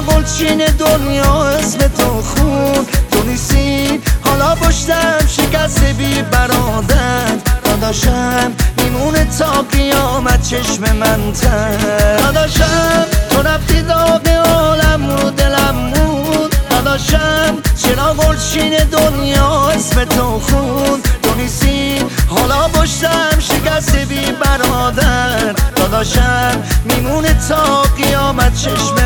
گلچین دنیا اسم تو خون تو نیستی، حالا پشتم شکسته بی برادر. داداشم میمونه تا قیامت چشم من تر. داداشم تو رفتی داغ عالم رو دلم بود. داداشم چرا گلچین دنیا اسم تو خون تو نیستی، حالا پشتم شکسته بی برادر. داداشم میمونه تا قیامت چشم